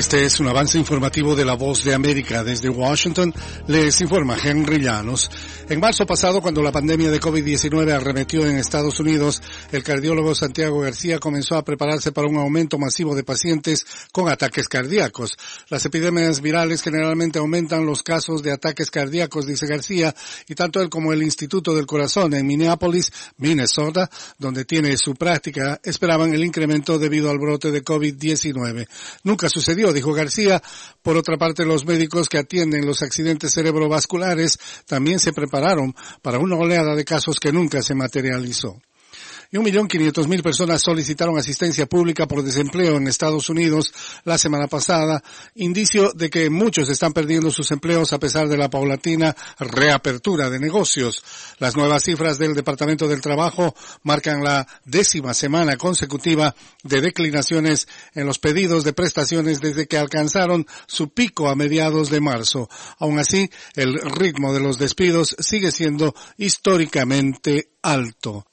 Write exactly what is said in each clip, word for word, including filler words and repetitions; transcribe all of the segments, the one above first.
Este es un avance informativo de La Voz de América. Desde Washington les informa Henry Llanos. En marzo pasado, cuando la pandemia de COVID diecinueve arremetió en Estados Unidos, el cardiólogo Santiago García comenzó a prepararse para un aumento masivo de pacientes con ataques cardíacos. Las epidemias virales generalmente aumentan los casos de ataques cardíacos, dice García, y tanto él como el Instituto del Corazón en Minneapolis, Minnesota, donde tiene su práctica, esperaban el incremento debido al brote de COVID diecinueve. Nunca sucedió, dijo García. Por otra parte, los médicos que atienden los accidentes cerebrovasculares también se prepararon para una oleada de casos que nunca se materializó. Y un millón quinientos mil personas solicitaron asistencia pública por desempleo en Estados Unidos la semana pasada, indicio de que muchos están perdiendo sus empleos a pesar de la paulatina reapertura de negocios. Las nuevas cifras del Departamento del Trabajo marcan la décima semana consecutiva de declinaciones en los pedidos de prestaciones desde que alcanzaron su pico a mediados de marzo. Aún así, el ritmo de los despidos sigue siendo históricamente alto.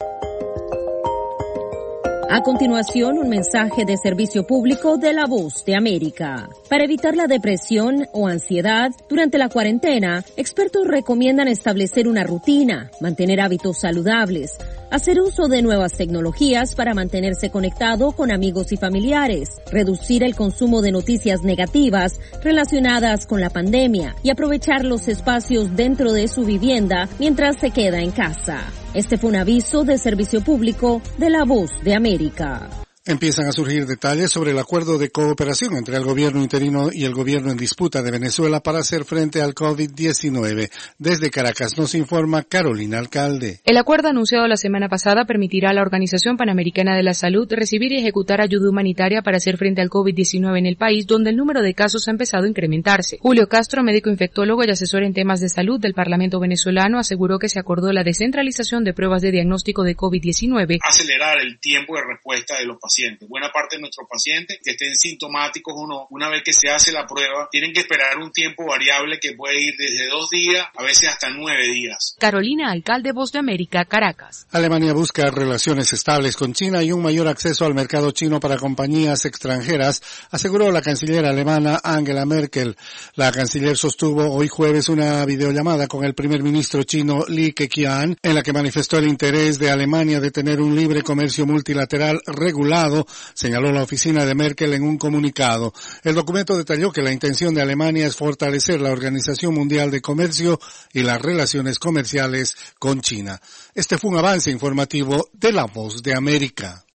A continuación, un mensaje de servicio público de La Voz de América. Para evitar la depresión o ansiedad durante la cuarentena, expertos recomiendan establecer una rutina, mantener hábitos saludables, hacer uso de nuevas tecnologías para mantenerse conectado con amigos y familiares, reducir el consumo de noticias negativas relacionadas con la pandemia y aprovechar los espacios dentro de su vivienda mientras se queda en casa. Este fue un aviso de servicio público de La Voz de América. Empiezan a surgir detalles sobre el acuerdo de cooperación entre el gobierno interino y el gobierno en disputa de Venezuela para hacer frente al COVID diecinueve. Desde Caracas nos informa Carolina Alcalde. El acuerdo anunciado la semana pasada permitirá a la Organización Panamericana de la Salud recibir y ejecutar ayuda humanitaria para hacer frente al COVID diecinueve en el país, donde el número de casos ha empezado a incrementarse. Julio Castro, médico infectólogo y asesor en temas de salud del Parlamento venezolano, aseguró que se acordó la descentralización de pruebas de diagnóstico de COVID diecinueve. Acelerar el tiempo de respuesta de los pacientes. Buena parte de nuestros pacientes que estén sintomáticos o no, una vez que se hace la prueba, tienen que esperar un tiempo variable que puede ir desde dos días, a veces hasta nueve días. Carolina Alcalde, Voz de América, Caracas. Alemania busca relaciones estables con China y un mayor acceso al mercado chino para compañías extranjeras, aseguró la canciller alemana Angela Merkel. La canciller sostuvo hoy jueves una videollamada con el primer ministro chino Li Keqiang, en la que manifestó el interés de Alemania de tener un libre comercio multilateral regulado, señaló la oficina de Merkel en un comunicado. El documento detalló que la intención de Alemania es fortalecer la Organización Mundial de Comercio y las relaciones comerciales con China. Este fue un avance informativo de La Voz de América.